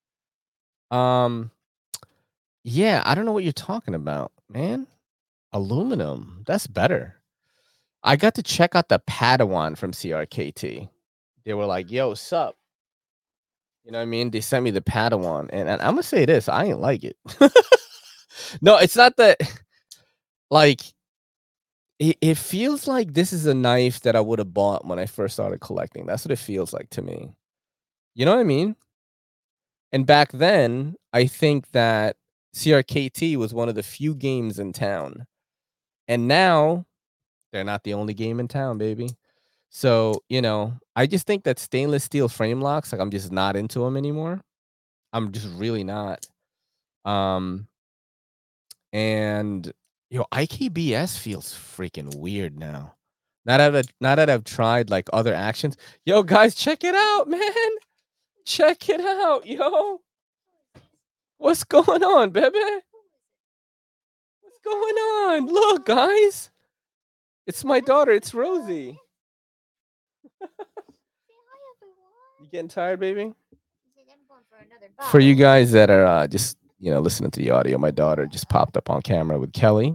Yeah, I don't know what you're talking about, man. Aluminum. That's better. I got to check out the Padawan from CRKT. They were like, yo, sup? You know what I mean? They sent me the Padawan. And I'm going to say this. I ain't like it. No, it's not that. Like, it feels like this is a knife that I would have bought when I first started collecting. That's what it feels like to me. You know what I mean? And back then, I think that CRKT was one of the few games in town. And now, they're not the only game in town, baby. So, you know, I just think that stainless steel frame locks, like, I'm just not into them anymore. I'm just really not. And, yo, IKBS feels freaking weird now. Now that I've tried, like, other actions. Yo, guys, check it out, man. Check it out, yo. What's going on, baby? What's going on? Look, guys. It's my daughter. It's Rosie. You getting tired, baby? For you guys that are just, you know, listening to the audio, my daughter just popped up on camera with Kelly.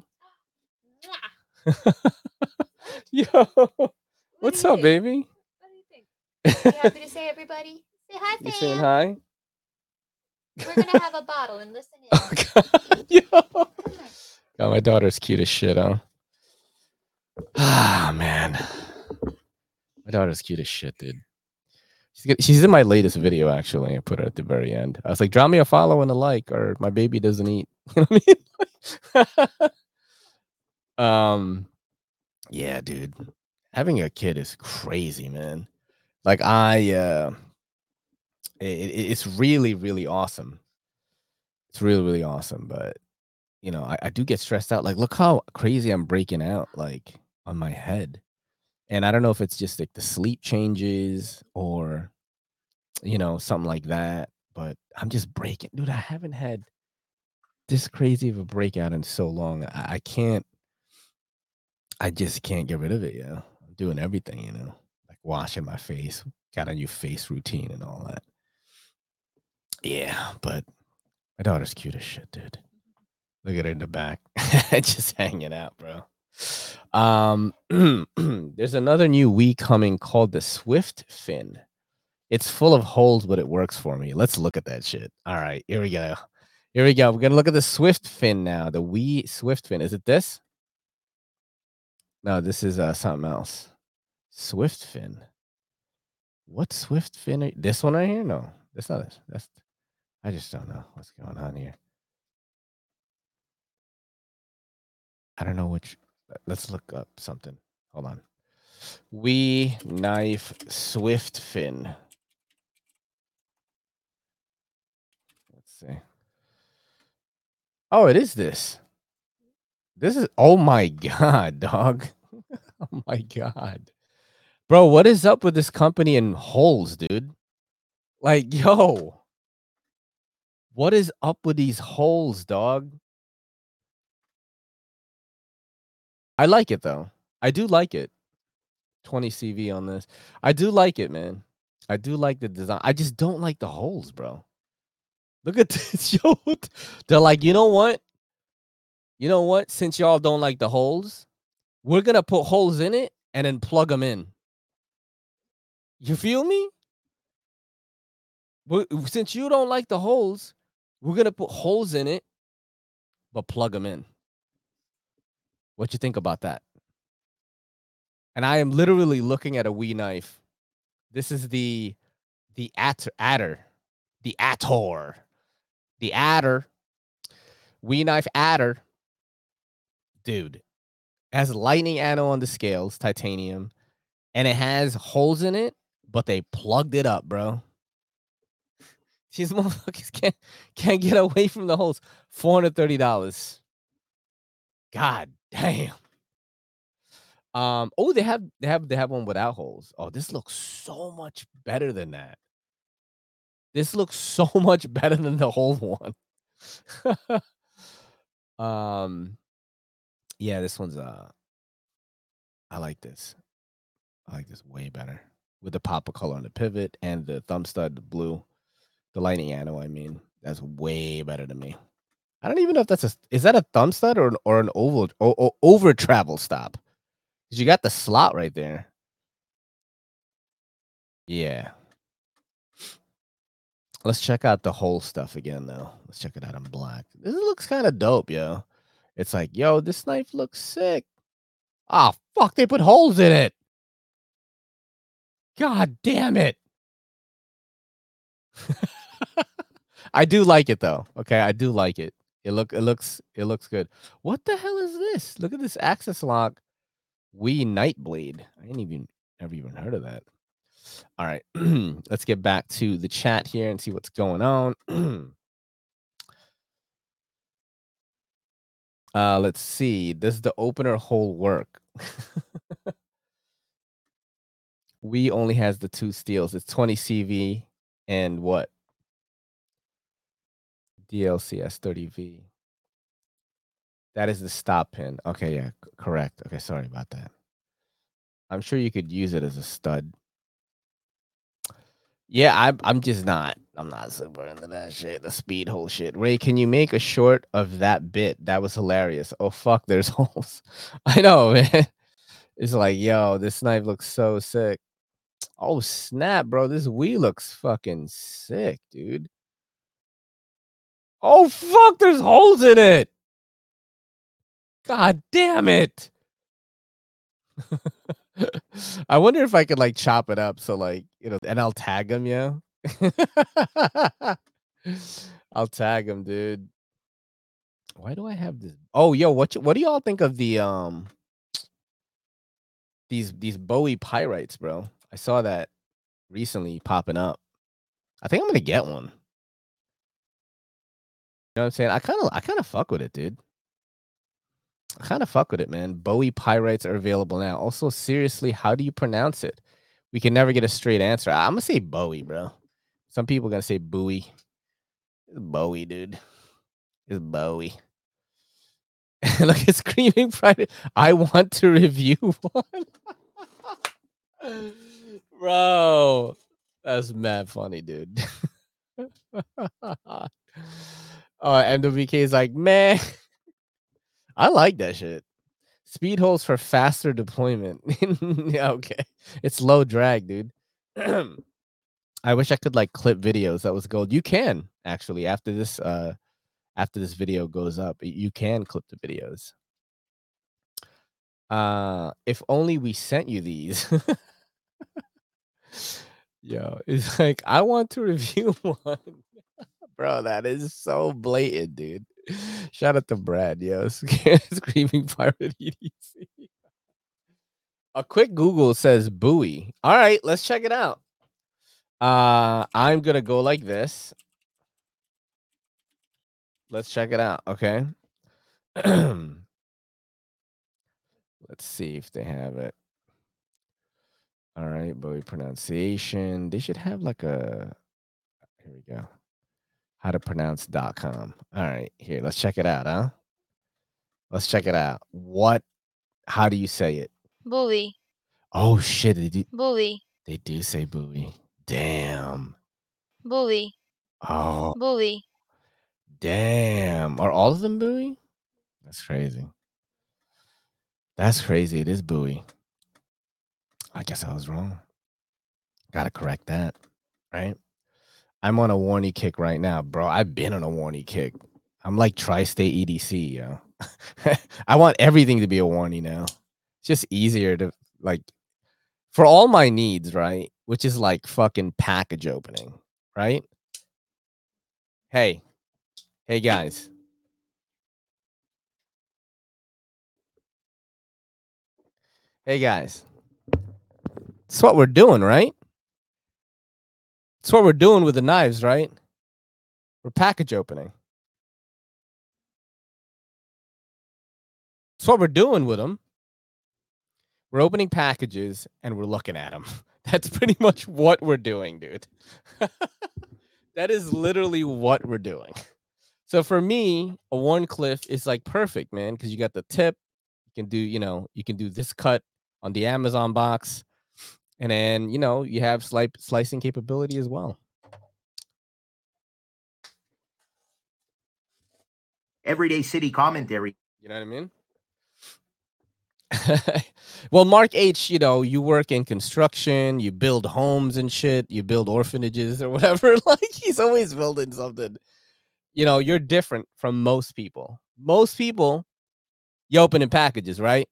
Yo, what's up, baby? What do you think? You happy to say everybody? Say hi, fam. You saying hi? We're gonna have a bottle and listen in. Oh, God. Yo. God, my daughter's cute as shit, huh? Ah, man. My daughter's cute as shit, dude. She's in my latest video, actually. I put her at the very end. I was like, drop me a follow and a like, or my baby doesn't eat. You know what I mean? Yeah, dude. Having a kid is crazy, man. Like, it's really, really awesome. It's really, really awesome. But, you know, I do get stressed out. Like, look how crazy I'm breaking out, like, on my head. And I don't know if it's just like the sleep changes or, you know, something like that. But I'm just breaking. Dude, I haven't had this crazy of a breakout in so long. I just can't get rid of it, yeah. I'm doing everything, you know, like washing my face, got a new face routine and all that. Yeah, but my daughter's cute as shit, dude. Look at her in the back. Just hanging out, bro. There's another new Wii coming called the Swift Fin. It's full of holes, but it works for me. Let's look at that shit. All right, here we go. Here we go. We're gonna look at the Swift Fin now. The Wii Swift Fin. Is it this? No, this is something else. Swift Fin. What Swift Fin? This one right here? No, that's not it. That's. I just don't know what's going on here. I don't know which. Let's look up something. Hold on. Wii Knife Swift Fin. Let's see. Oh, it is this. This is. Oh my god, dog. Oh my god, bro. What is up with this company and holes, dude? Like, yo, what is up with these holes, dog? I like it though. I do like it. 20 CV on this. I do like it, man. I do like the design. I just don't like the holes, bro. Look at this. Yo, they're like, you know what? You know what? Since y'all don't like the holes, we're going to put holes in it and then plug them in. You feel me? Since you don't like the holes, we're going to put holes in it, but plug them in. What you think about that? And I am literally looking at a Wii knife. This is the Adder. The Ator. The Adder. We Knife Adder, dude, has lightning anno on the scales, titanium, and it has holes in it, but they plugged it up, bro. These motherfuckers can't get away from the holes. $430. God damn. Oh, they have one without holes. Oh, this looks so much better than that. This looks so much better than the hole one. Yeah, this one's I like this. I like this way better. With the pop of color on the pivot and the thumb stud, the blue, the lightning anno, I mean. That's way better to me. I don't even know if that's is that a thumb stud or an oval over travel stop? Because you got the slot right there. Yeah. Let's check out the whole stuff again, though. Let's check it out in black. This looks kind of dope, yo. It's like, yo, this knife looks sick. Oh, fuck, they put holes in it. God damn it. I do like it, though. Okay, I do like it. It looks good. What the hell is this? Look at this Axis Lock Wii Nightblade. I never even heard of that. All right, let's get back to the chat here and see what's going on. Let's see. Does the opener hole work? We only has the 2 steels. It's 20 CV and what? DLCS 30V. That is the stop pin. Okay, yeah, correct. Okay, sorry about that. I'm sure you could use it as a stud. Yeah, I'm just not. I'm not super into that shit. The speed hole shit. Ray, can you make a short of that bit? That was hilarious. Oh fuck, there's holes. I know, man. It's like, yo, this knife looks so sick. Oh snap, bro. This Wii looks fucking sick, dude. Oh fuck, there's holes in it. God damn it. I wonder if I could like chop it up so like, and I'll tag him, yeah. I'll tag him, dude. Why do I have this? Oh, yo, what do y'all think of the these Bowie pyrites, bro? I saw that recently popping up. I think I'm gonna get one. You know what I'm saying? I kind of fuck with it, dude. I kind of fuck with it, man. Bowie pyrites are available now. Also, seriously, how do you pronounce it? We can never get a straight answer. I'm gonna say Bowie, bro. Some people are gonna say Bowie. It's Bowie, dude. It's Bowie. Look, it's Screaming Friday. I want to review one. Bro, that's mad funny, dude. MWK is like, man, I like that shit. Speed holes for faster deployment. Yeah, okay. It's low drag, dude. I wish I could like clip videos. That was gold. You can actually after this video goes up, you can clip the videos. If only we sent you these. Yo, it's like I want to review one. Bro, that is so blatant, dude. Shout out to Brad, yo. Screaming Pirate EDC. A quick Google says Bowie. All right, let's check it out. I'm gonna go like this. Let's check it out, okay? Let's see if they have it. All right, Bowie pronunciation. They should have like a. Here we go. Howtopronounce.com. All right, here. Let's check it out, huh? Let's check it out. How do you say it? Bowie. Oh shit! Bowie. They do say Bowie. Damn. Bowie. Oh. Bowie. Damn. Are all of them Bowie? That's crazy. That's crazy. It is Bowie. I guess I was wrong. Gotta correct that. Right? I'm on a warny kick right now, bro. I've been on a warny kick. I'm like Tri-State EDC, yo. I want everything to be a warny now. It's just easier to like for all my needs, right? Which is like fucking package opening, right? Hey guys. Hey guys, it's what we're doing, right? It's what we're doing with the knives, right? We're package opening. It's what we're doing with them. We're opening packages and we're looking at them. That's pretty much what we're doing, dude. That is literally what we're doing. So for me, a Warncliffe is like perfect, man, because you got the tip. You can do, you can do this cut on the Amazon box. And then, you have slicing capability as well. Everyday City commentary. You know what I mean? Well, Mark H, you work in construction, you build homes and shit, you build orphanages or whatever. Like he's always building something. You're different from most people. Most people, you open in packages, right?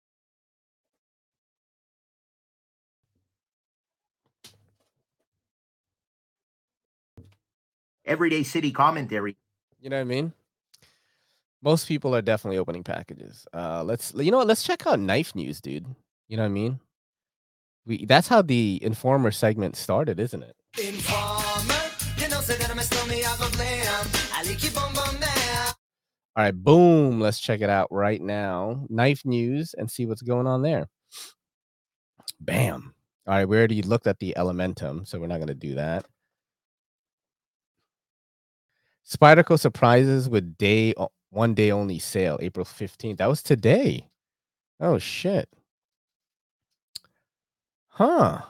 Everyday City commentary. You know what I mean? Most people are definitely opening packages. Let's check out knife news, dude. You know what I mean? That's how the Informer segment started, isn't it? All right, boom. Let's check it out right now. Knife news and see what's going on there. Bam. All right, we already looked at the Elementum, so we're not going to do that. Spyderco surprises with 1 day only sale, April 15th. That was today. Oh, shit. Huh.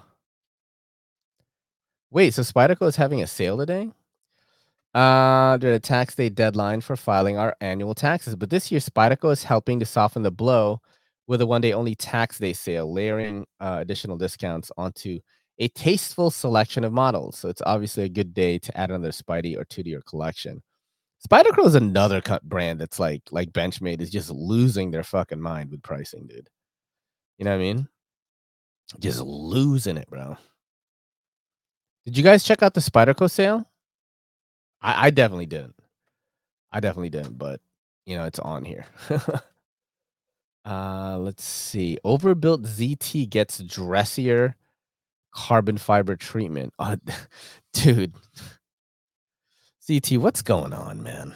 Wait, so Spyderco is having a sale today? They're a tax day deadline for filing our annual taxes. But this year, Spyderco is helping to soften the blow with a 1 day only tax day sale, layering additional discounts onto a tasteful selection of models. So it's obviously a good day to add another Spidey or two to your collection. Spyderco is another brand that's like Benchmade is just losing their fucking mind with pricing, dude. You know what I mean? Just losing it, bro. Did you guys check out the Spyderco sale? I definitely didn't. But it's on here. Let's see. Overbuilt ZT gets dressier carbon fiber treatment. Dude. ZT, what's going on, man?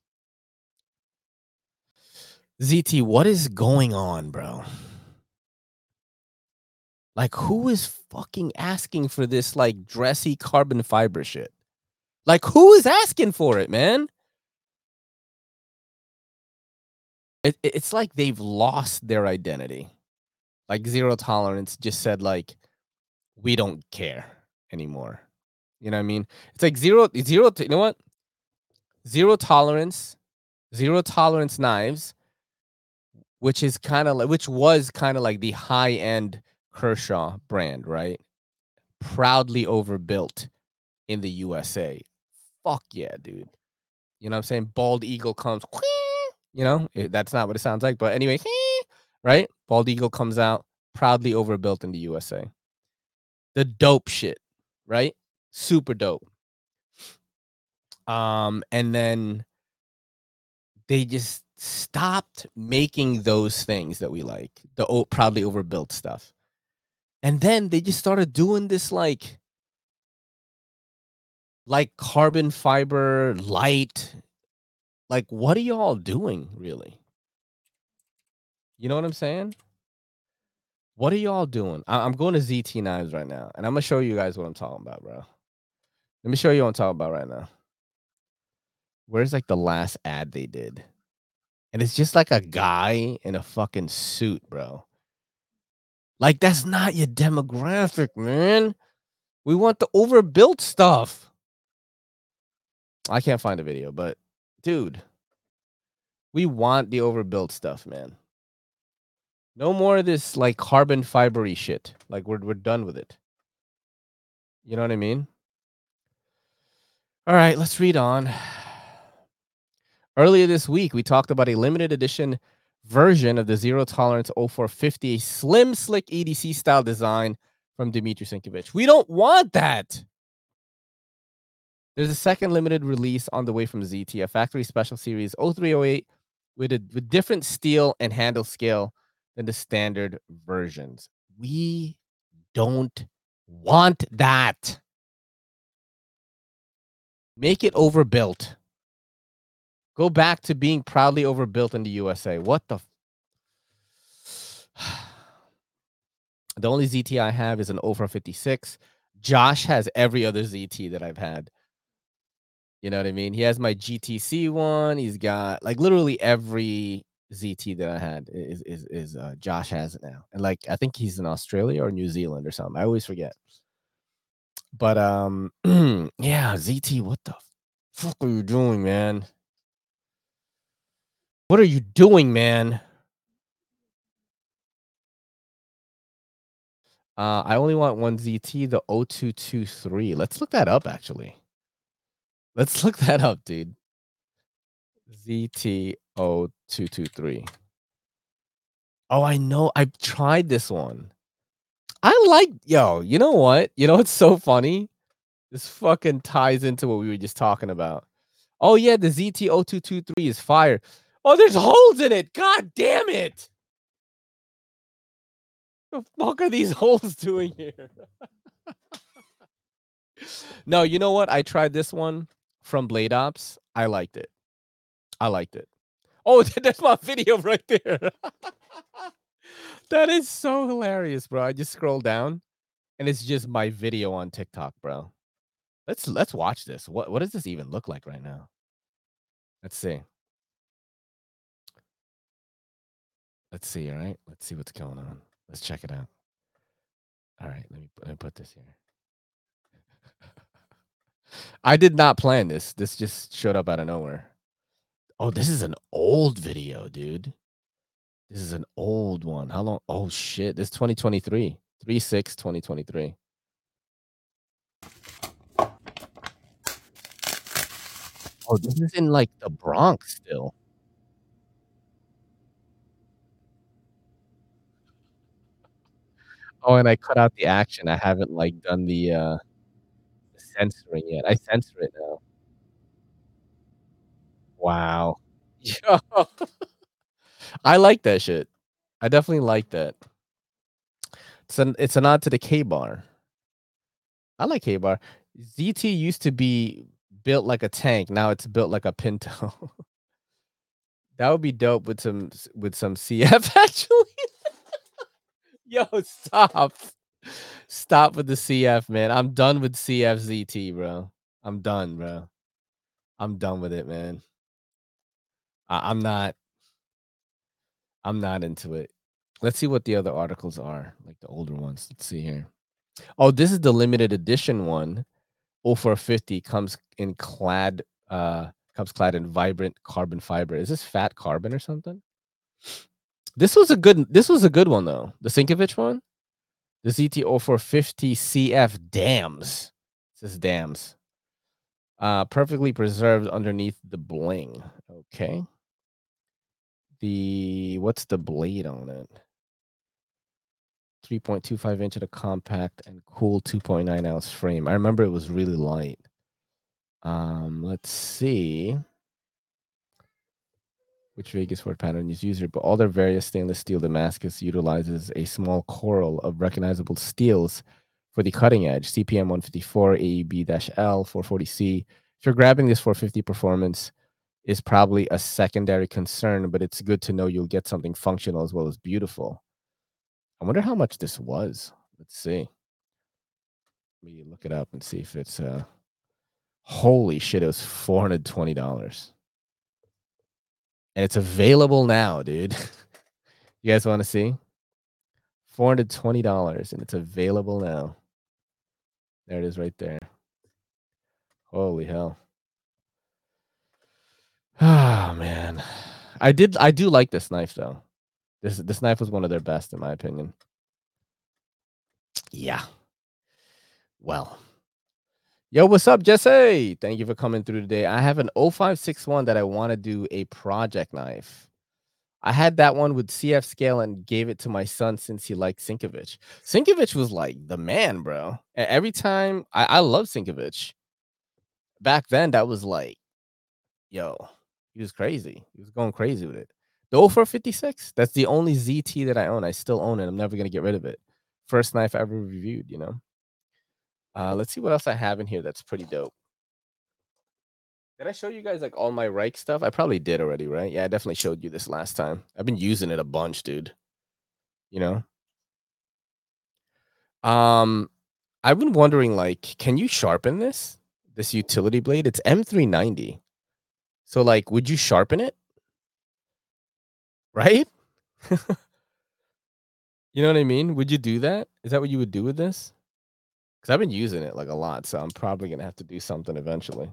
ZT, what is going on, bro? Like, who is fucking asking for this, like, dressy carbon fiber shit? Like, who is asking for it, man? It's like they've lost their identity. Like, Zero Tolerance just said, like, we don't care anymore. You know what I mean? It's like zero, you know what? Zero tolerance knives, which was kind of like the high-end Kershaw brand, right? Proudly overbuilt in the USA. Fuck yeah, dude. You know what I'm saying? Bald Eagle comes, that's not what it sounds like, but anyway, right? Bald Eagle comes out, proudly overbuilt in the USA. The dope shit, right? Super dope. And then they just stopped making those things that we like, the proudly overbuilt stuff. And then they just started doing this like carbon fiber light. Like, what are y'all doing, really? You know what I'm saying? What are y'all doing? I'm going to ZT Knives right now, and I'm going to show you guys what I'm talking about, bro. Let me show you what I'm talking about right now. Where's, like, the last ad they did? And it's just, like, a guy in a fucking suit, bro. Like, that's not your demographic, man. We want the overbuilt stuff. I can't find a video, but, dude, we want the overbuilt stuff, man. No more of this, like, carbon fibery shit. Like, we're done with it. You know what I mean? All right, let's read on. Earlier this week, we talked about a limited edition version of the Zero Tolerance 0450, a slim, slick EDC style design from Dmitry Sinkovich. We don't want that. There's a second limited release on the way from ZT, a factory special series 0308 with different steel and handle scale than the standard versions. We don't want that. Make it overbuilt. Go back to being proudly overbuilt in the USA. What the? The only ZT I have is an 0456. Josh has every other ZT that I've had. You know what I mean? He has my GTC one. He's got like literally every ZT that I had is Josh has it now. And like I think he's in Australia or New Zealand or something. I always forget. But yeah, ZT, what the fuck are you doing, man? What are you doing, man? I only want one ZT, the 0223. Let's look that up, actually. Let's look that up, dude. ZT0223. Oh, I know. I've tried this one. I like, yo, you know what? You know what's so funny? This fucking ties into what we were just talking about. Oh, yeah, the ZT0223 is fire. Oh, there's holes in it. God damn it. The fuck are these holes doing here? No, you know what? I tried this one from Blade Ops. I liked it. I liked it. Oh, that's my video right there. That is so hilarious, bro. I just scroll down and it's just my video on TikTok, bro. Let's watch this. What does this even look like right now? Let's see. Let's see, all right? Let's see what's going on. Let's check it out. All right, let me put this here. I did not plan this. This just showed up out of nowhere. Oh, this is an old video, dude. This is an old one. How long? Oh shit. This is 2023. 3/6/2023. Oh, this is in like the Bronx still. Oh, and I cut out the action. I haven't like done the censoring yet. I censor it now. Wow. Yo. I like that shit. I definitely like that. It's a nod to the K bar. I like K bar. ZT used to be built like a tank. Now it's built like a Pinto. That would be dope with some CF actually. Yo, stop. Stop with the CF, man. I'm done with CF ZT, bro. I'm done, bro. I'm done with it, man. I'm not into it. Let's see what the other articles are, like the older ones. Let's see here. Oh, this is the limited edition one. 0450 comes clad in vibrant carbon fiber. Is this fat carbon or something? This was a good one though. The Sinkovich one. The ZT0450 CF dams. It says dams. Perfectly preserved underneath the bling. Okay. What's the blade on it? 3.25 inch at a compact and cool 2.9 ounce frame. I remember it was really light. Let's see which Vegas Ford pattern is user, but all their various stainless steel Damascus utilizes a small coral of recognizable steels for the cutting edge. CPM 154, AEB-L, 440C. If you're grabbing this 450 performance, is probably a secondary concern, but it's good to know you'll get something functional as well as beautiful. I wonder how much this was. Let's see. Let me look it up and see if it's holy shit, it was $420. And it's available now, dude. You guys want to see? $420 and it's available now. There it is right there. Holy hell. Oh man. I do like this knife though. This knife was one of their best in my opinion. Yeah. Well. Yo, what's up, Jesse? Thank you for coming through today. I have an 0561 that I want to do a project knife. I had that one with CF scale and gave it to my son since he liked Sinkovich. Sinkovich was like the man, bro. Every time I love Sinkovich. Back then, that was like, yo, he was crazy. He was going crazy with it. The 0456. That's the only ZT that I own. I still own it. I'm never gonna get rid of it. First knife I ever reviewed, you know. Let's see what else I have in here that's pretty dope. Did I show you guys like all my Reich stuff? I probably did already, right? Yeah, I definitely showed you this last time. I've been using it a bunch, dude. You know? I've been wondering, like, can you sharpen this utility blade? It's M390. So, like, would you sharpen it? Right? You know what I mean? Would you do that? Is that what you would do with this? Because I've been using it like a lot, so I'm probably gonna have to do something eventually.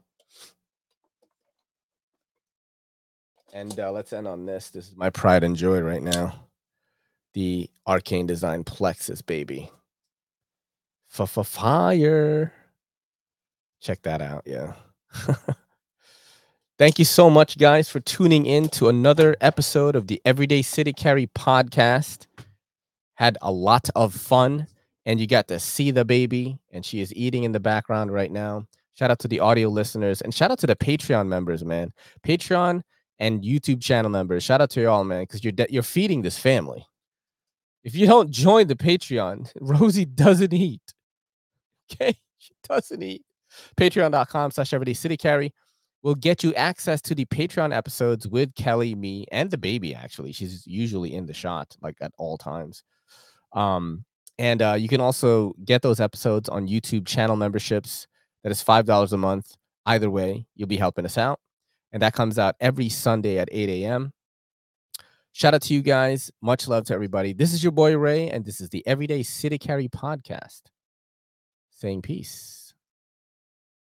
And let's end on this. This is my pride and joy right now. The Arcane Design Plexus, baby. Fire. Check that out, yeah. Thank you so much, guys, for tuning in to another episode of the Everyday City Carry podcast. Had a lot of fun, and you got to see the baby, and she is eating in the background right now. Shout out to the audio listeners, and shout out to the Patreon members, man. Patreon and YouTube channel members. Shout out to y'all, man, because you're feeding this family. If you don't join the Patreon, Rosie doesn't eat. Okay? She doesn't eat. Patreon.com/EverydayCityCarry will get you access to the Patreon episodes with Kelly, me, and the baby, actually. She's usually in the shot, like at all times. And you can also get those episodes on YouTube channel memberships. That is $5 a month. Either way, you'll be helping us out. And that comes out every Sunday at 8 a.m. Shout out to you guys. Much love to everybody. This is your boy Ray, and this is the Everyday City Carry podcast. Saying peace.